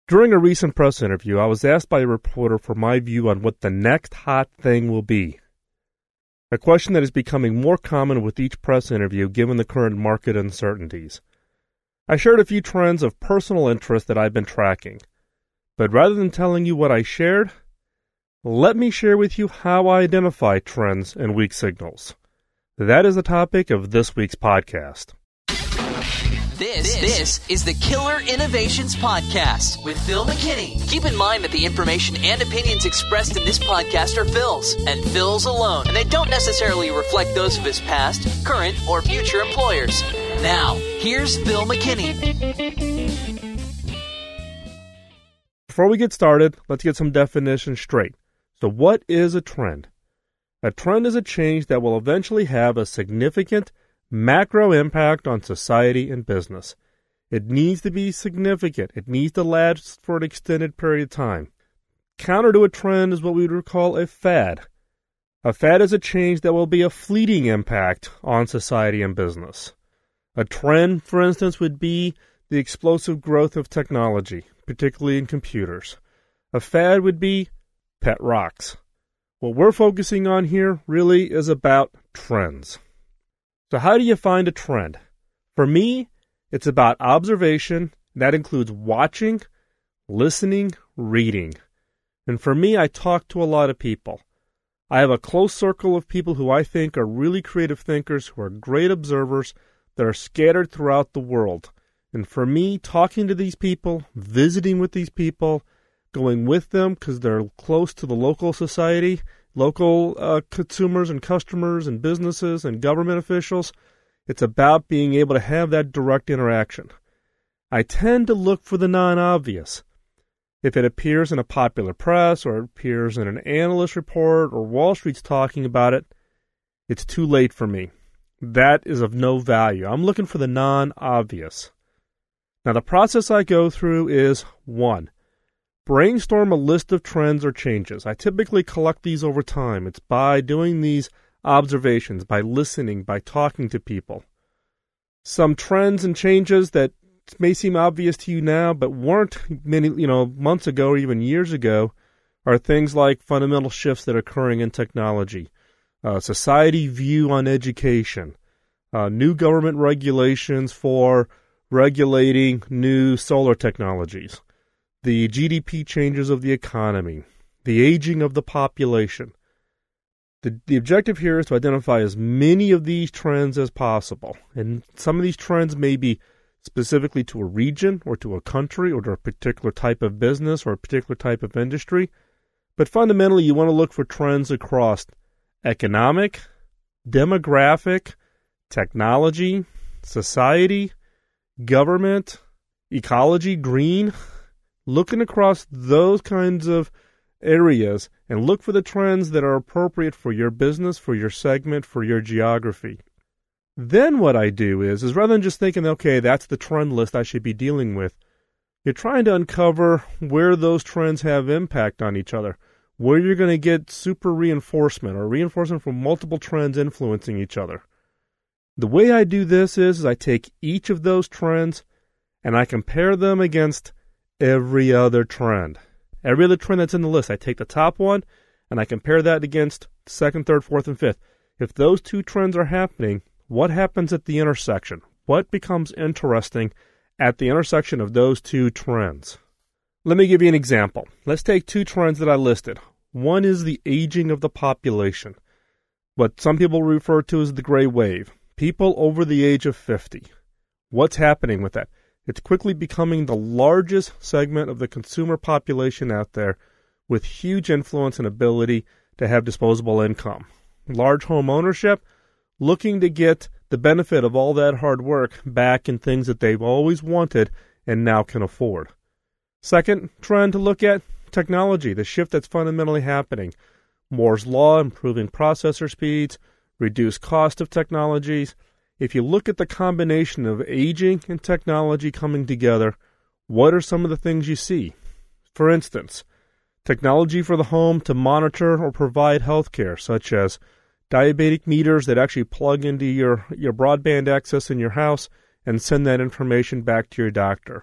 During a recent press interview, I was asked by a reporter for my view on what the next hot thing will be. A question that is becoming more common with each press interview given the current market uncertainties. I shared a few trends of personal interest that I've been tracking. But rather than telling you what I shared, let me share with you how I identify trends and weak signals. That is the topic of this week's podcast. This is the Killer Innovations Podcast with Phil McKinney. Keep in mind that the information and opinions expressed in this podcast are Phil's, and Phil's alone, and they don't necessarily reflect those of his past, current, or future employers. Now, here's Phil McKinney. Before we get started, let's get some definitions straight. So what is a trend? A trend is a change that will eventually have a significant macro impact on society and business. It needs to be significant. It needs to last for an extended period of time. Counter to a trend is what we would call a fad. A fad is a change that will be a fleeting impact on society and business. A trend, for instance, would be the explosive growth of technology, particularly in computers. A fad would be pet rocks. What we're focusing on here really is about trends. So how do you find a trend? For me, it's about observation. That includes watching, listening, reading. And for me, I talk to a lot of people. I have a close circle of people who I think are really creative thinkers, who are great observers, that are scattered throughout the world. And for me, talking to these people, visiting with these people, going with them because they're close to the local society, local consumers and customers and businesses and government officials, it's about being able to have that direct interaction. I tend to look for the non-obvious. If it appears in a popular press or it appears in an analyst report or Wall Street's talking about it, it's too late for me. That is of no value. I'm looking for the non-obvious. Now, the process I go through is 1. Brainstorm a list of trends or changes. I typically collect these over time. It's by doing these observations, by listening, by talking to people. Some trends and changes that may seem obvious to you now, but weren't many, months ago or even years ago, are things like fundamental shifts that are occurring in technology, society view on education, new government regulations for regulating new solar technologies, the GDP changes of the economy, the aging of the population. The objective here is to identify as many of these trends as possible. And some of these trends may be specifically to a region or to a country or to a particular type of business or a particular type of industry. But fundamentally, you want to look for trends across economic, demographic, technology, society, government, ecology, green. Looking across those kinds of areas and look for the trends that are appropriate for your business, for your segment, for your geography. Then what I do is rather than just thinking, okay, that's the trend list I should be dealing with, you're trying to uncover where those trends have impact on each other, where you're going to get super reinforcement or reinforcement from multiple trends influencing each other. The way I do this is I take each of those trends and I compare them against every other trend. Every other trend that's in the list, I take the top one and I compare that against second, third, fourth, and fifth. If those two trends are happening, what happens at the intersection? What becomes interesting at the intersection of those two trends? Let me give you an example. Let's take two trends that I listed. One is the aging of the population, what some people refer to as the gray wave. People over the age of 50. What's happening with that? It's quickly becoming the largest segment of the consumer population out there with huge influence and ability to have disposable income. Large home ownership, looking to get the benefit of all that hard work back in things that they've always wanted and now can afford. Second trend to look at, technology, the shift that's fundamentally happening. Moore's Law, improving processor speeds, reduced cost of technologies. If you look at the combination of aging and technology coming together, what are some of the things you see? For instance, technology for the home to monitor or provide health care, such as diabetic meters that actually plug into your broadband access in your house and send that information back to your doctor.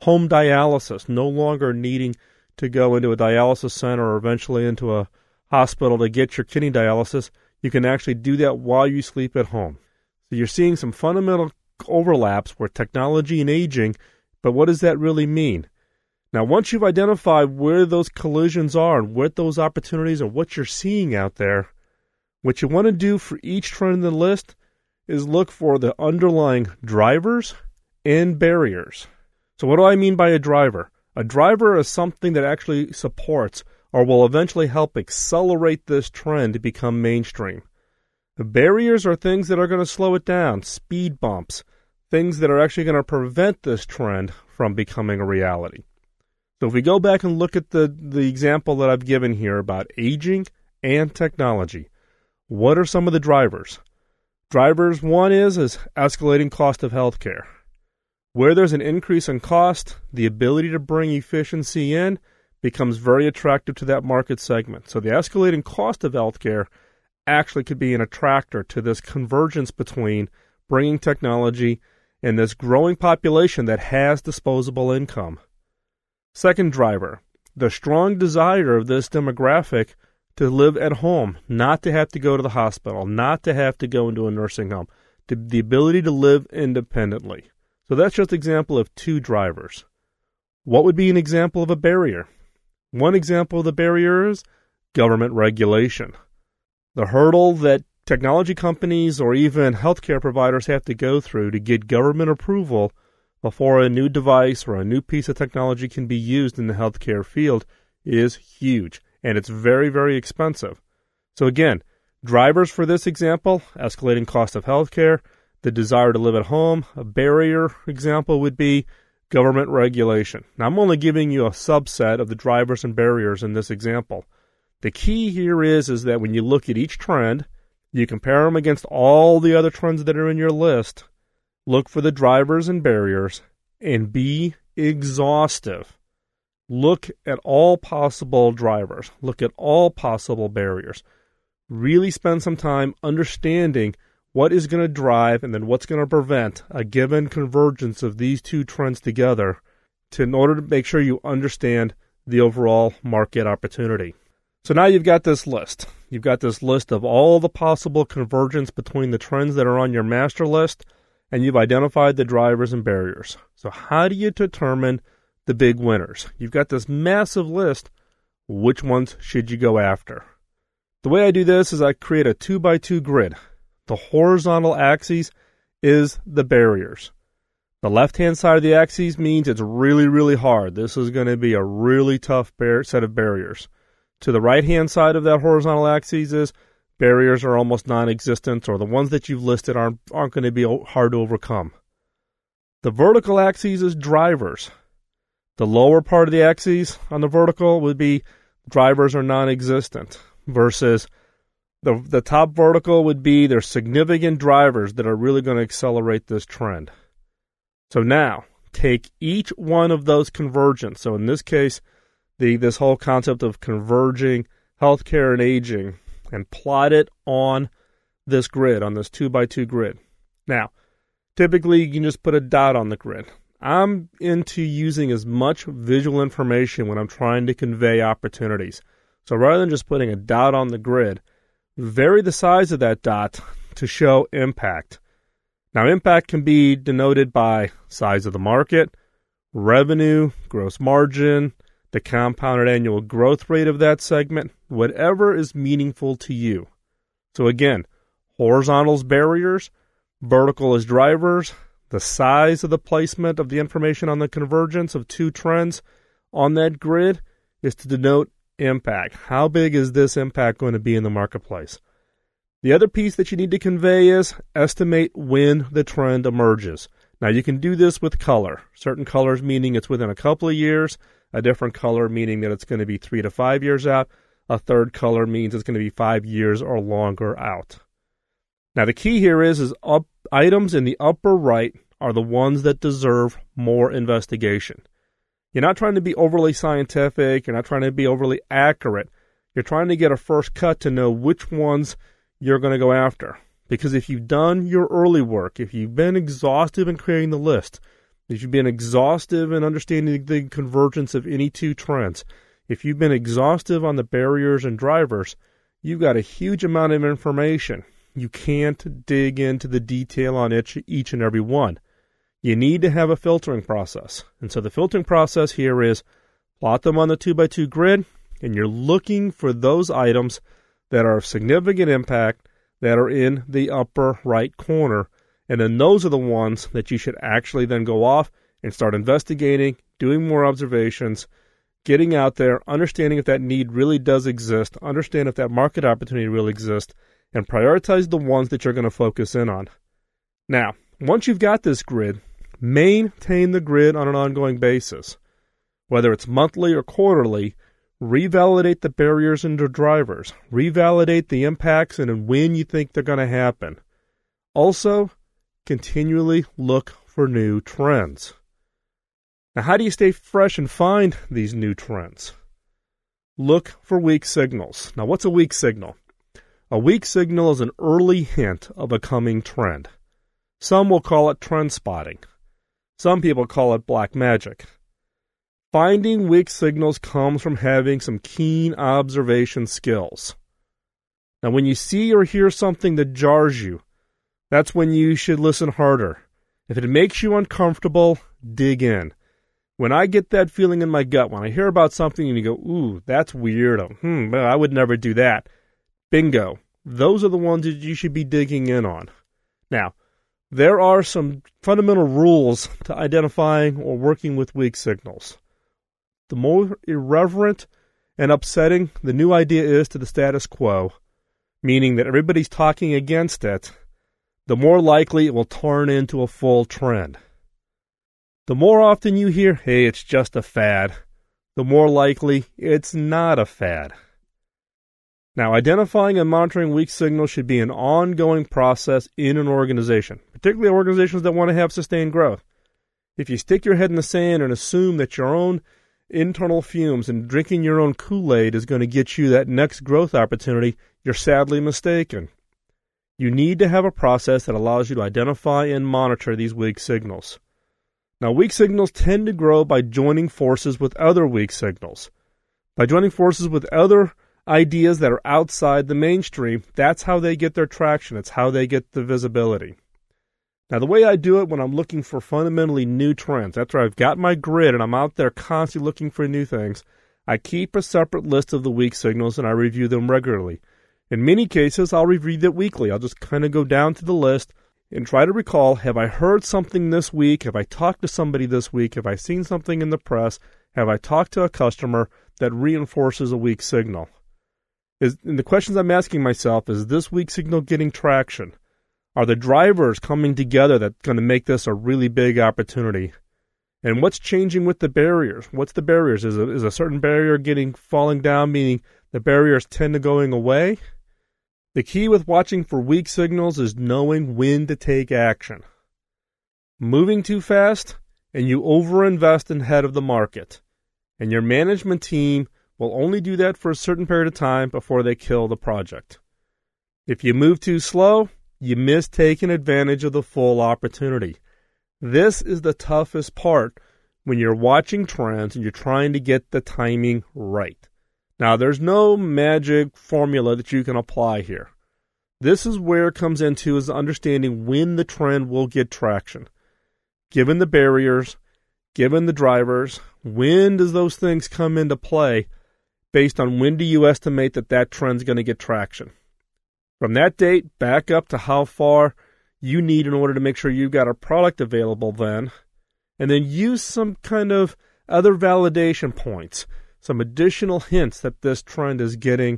home dialysis, no longer needing to go into a dialysis center or eventually into a hospital to get your kidney dialysis. You can actually do that while you sleep at home. So you're seeing some fundamental overlaps where technology and aging, but what does that really mean? Now, once you've identified where those collisions are and what those opportunities are, what you're seeing out there, what you want to do for each trend in the list is look for the underlying drivers and barriers. So what do I mean by a driver? A driver is something that actually supports or will eventually help accelerate this trend to become mainstream. The barriers are things that are going to slow it down, speed bumps, things that are actually going to prevent this trend from becoming a reality. So if we go back and look at the example that I've given here about aging and technology, what are some of the drivers? Drivers, one is escalating cost of healthcare. Where there's an increase in cost, the ability to bring efficiency in becomes very attractive to that market segment. So the escalating cost of healthcare actually could be an attractor to this convergence between bringing technology and this growing population that has disposable income. Second driver, the strong desire of this demographic to live at home, not to have to go to the hospital, not to have to go into a nursing home, the ability to live independently. So that's just an example of two drivers. What would be an example of a barrier? One example of the barrier is government regulation. The hurdle that technology companies or even healthcare providers have to go through to get government approval before a new device or a new piece of technology can be used in the healthcare field is huge, and it's very, very expensive. So again, drivers for this example, escalating cost of healthcare, the desire to live at home. A barrier example would be government regulation. Now, I'm only giving you a subset of the drivers and barriers in this example. The key here is that when you look at each trend, you compare them against all the other trends that are in your list, look for the drivers and barriers, and be exhaustive. Look at all possible drivers. Look at all possible barriers. Really spend some time understanding what is going to drive and then what's going to prevent a given convergence of these two trends together in order to make sure you understand the overall market opportunity. So now you've got this list. You've got this list of all the possible convergence between the trends that are on your master list, and you've identified the drivers and barriers. So how do you determine the big winners? You've got this massive list. Which ones should you go after? The way I do this is I create a 2x2 grid. The horizontal axis is the barriers. The left-hand side of the axis means it's really, really hard. This is going to be a really tough set of barriers. To the right-hand side of that horizontal axis is barriers are almost non-existent, or the ones that you've listed aren't going to be hard to overcome. The vertical axis is drivers. The lower part of the axis on the vertical would be drivers are non-existent, versus the top vertical would be there's significant drivers that are really going to accelerate this trend. So now, take each one of those convergence. So in this case, this whole concept of converging healthcare and aging, and plot it on this grid, on this 2x2 grid. Now, typically you can just put a dot on the grid. I'm into using as much visual information when I'm trying to convey opportunities. So rather than just putting a dot on the grid, vary the size of that dot to show impact. Now, impact can be denoted by size of the market, revenue, gross margin, the compounded annual growth rate of that segment, whatever is meaningful to you. So again, horizontal is barriers, vertical is drivers. The size of the placement of the information on the convergence of two trends on that grid is to denote impact. How big is this impact going to be in the marketplace? The other piece that you need to convey is estimate when the trend emerges. Now, you can do this with color. Certain colors meaning it's within a couple of years, a different color meaning that it's going to be 3 to 5 years out, a third color means it's going to be 5 years or longer out. Now, the key here is items in the upper right are the ones that deserve more investigation. You're not trying to be overly scientific. You're not trying to be overly accurate. You're trying to get a first cut to know which ones you're going to go after. Because if you've done your early work, if you've been exhaustive in creating the list, If you've been exhaustive in understanding the convergence of any two trends, if you've been exhaustive on the barriers and drivers, you've got a huge amount of information. You can't dig into the detail on each and every one. You need to have a filtering process. And so the filtering process here is plot them on the 2x2 grid, and you're looking for those items that are of significant impact that are in the upper right corner. And then those are the ones that you should actually then go off and start investigating, doing more observations, getting out there, understanding if that need really does exist, understand if that market opportunity really exists, and prioritize the ones that you're going to focus in on. Now, once you've got this grid, maintain the grid on an ongoing basis. Whether it's monthly or quarterly, revalidate the barriers and the drivers, revalidate the impacts and when you think they're going to happen. Also, continually look for new trends. Now, how do you stay fresh and find these new trends? Look for weak signals. Now, what's a weak signal? A weak signal is an early hint of a coming trend. Some will call it trend spotting. Some people call it black magic. Finding weak signals comes from having some keen observation skills. Now, when you see or hear something that jars you, that's when you should listen harder. If it makes you uncomfortable, dig in. When I get that feeling in my gut, when I hear about something and you go, ooh, that's weird, I would never do that. Bingo. Those are the ones that you should be digging in on. Now, there are some fundamental rules to identifying or working with weak signals. The more irreverent and upsetting the new idea is to the status quo, meaning that everybody's talking against it, the more likely it will turn into a full trend. The more often you hear, hey, it's just a fad, the more likely it's not a fad. Now, identifying and monitoring weak signals should be an ongoing process in an organization, particularly organizations that want to have sustained growth. If you stick your head in the sand and assume that your own internal fumes and drinking your own Kool-Aid is going to get you that next growth opportunity, you're sadly mistaken. You need to have a process that allows you to identify and monitor these weak signals. Now, weak signals tend to grow by joining forces with other weak signals. By joining forces with other ideas that are outside the mainstream, that's how they get their traction. It's how they get the visibility. Now, the way I do it when I'm looking for fundamentally new trends, after I've got my grid and I'm out there constantly looking for new things, I keep a separate list of the weak signals and I review them regularly. In many cases, I'll review it weekly. I'll just kind of go down to the list and try to recall, have I heard something this week? Have I talked to somebody this week? Have I seen something in the press? Have I talked to a customer that reinforces a weak signal? And the questions I'm asking myself, is this weak signal getting traction? Are the drivers coming together that's going to make this a really big opportunity? And what's changing with the barriers? What's the barriers? Is a certain barrier falling down, meaning the barriers tend to going away? The key with watching for weak signals is knowing when to take action. Moving too fast, and you overinvest ahead of the market. And your management team will only do that for a certain period of time before they kill the project. If you move too slow, you miss taking advantage of the full opportunity. This is the toughest part when you're watching trends and you're trying to get the timing right. Now, there's no magic formula that you can apply here. This is where it comes into is understanding when the trend will get traction. Given the barriers, given the drivers, when does those things come into play based on when do you estimate that trend's going to get traction? From that date back up to how far you need in order to make sure you've got a product available then, and then use some kind of other validation points, some additional hints that this trend is getting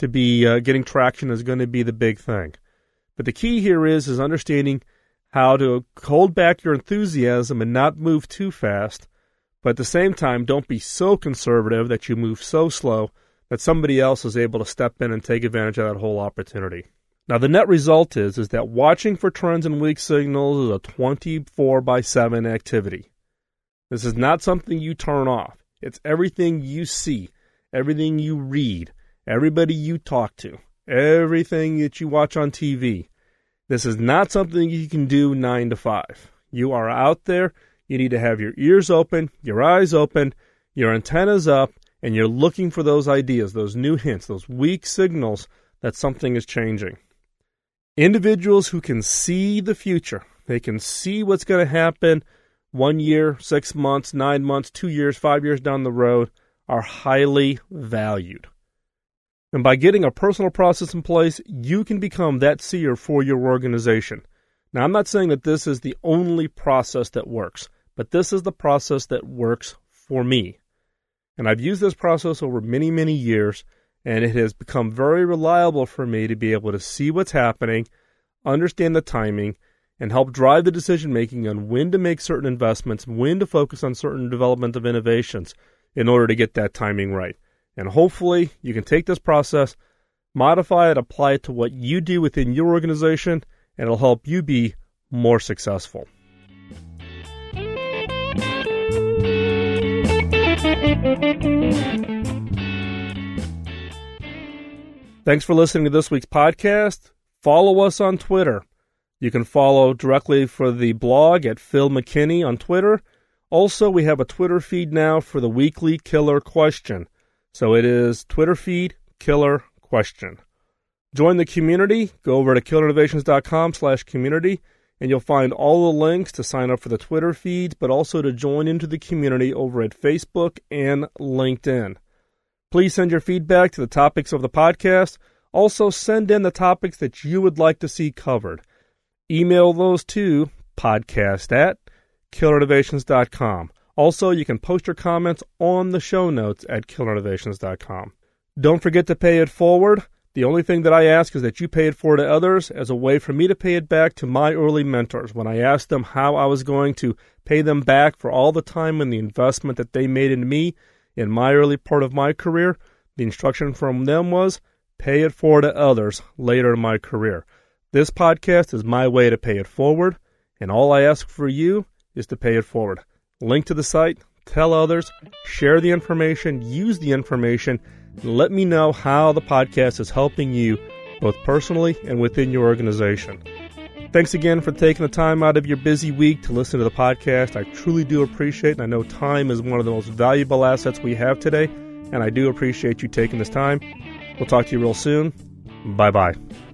traction is going to be the big thing. But the key here is understanding how to hold back your enthusiasm and not move too fast, but at the same time, don't be so conservative that you move so slow that somebody else is able to step in and take advantage of that whole opportunity. Now, the net result is that watching for trends and weak signals is a 24/7 activity. This is not something you turn off. It's everything you see, everything you read, everybody you talk to, everything that you watch on TV. This is not something you can do 9 to 5. You are out there. You need to have your ears open, your eyes open, your antennas up, and you're looking for those ideas, those new hints, those weak signals that something is changing. Individuals who can see the future, they can see what's going to happen 1 year, 6 months, 9 months, 2 years, 5 years down the road, are highly valued. And by getting a personal process in place, you can become that seer for your organization. Now, I'm not saying that this is the only process that works, but this is the process that works for me. And I've used this process over many, many years, and it has become very reliable for me to be able to see what's happening, understand the timing, and help drive the decision-making on when to make certain investments, when to focus on certain development of innovations in order to get that timing right. And hopefully, you can take this process, modify it, apply it to what you do within your organization, and it'll help you be more successful. Thanks for listening to this week's podcast. Follow us on Twitter. You can follow directly for the blog at Phil McKinney on Twitter. Also, we have a Twitter feed now for the weekly Killer Question. So it is Twitter feed Killer Question. Join the community. Go over to killerinnovations.com/community, and you'll find all the links to sign up for the Twitter feeds, but also to join into the community over at Facebook and LinkedIn. Please send your feedback to the topics of the podcast. Also, send in the topics that you would like to see covered. Email those to podcast@killerinnovations.com. Also, you can post your comments on the show notes at killerinnovations.com. Don't forget to pay it forward. The only thing that I ask is that you pay it forward to others as a way for me to pay it back to my early mentors when I asked them how I was going to pay them back for all the time and the investment that they made in me in my early part of my career. The instruction from them was, pay it forward to others later in my career. This podcast is my way to pay it forward, and all I ask for you is to pay it forward. Link to the site, tell others, share the information, use the information, and let me know how the podcast is helping you, both personally and within your organization. Thanks again for taking the time out of your busy week to listen to the podcast. I truly do appreciate it, and I know time is one of the most valuable assets we have today, and I do appreciate you taking this time. We'll talk to you real soon. Bye-bye.